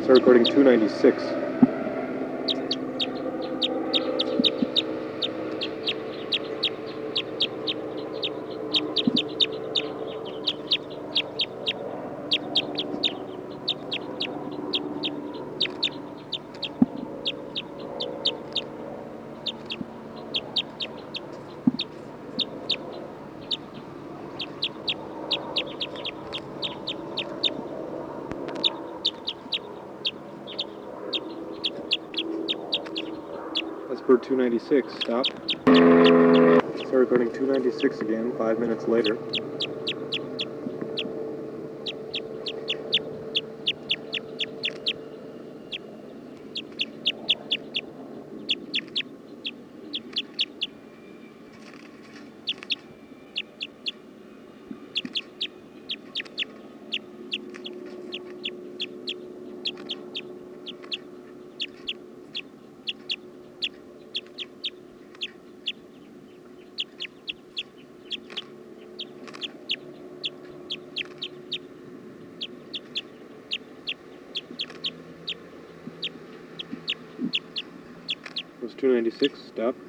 Start recording 296. That's for 296. Stop. Start recording 296 again, 5 minutes later. It was 296. Stop.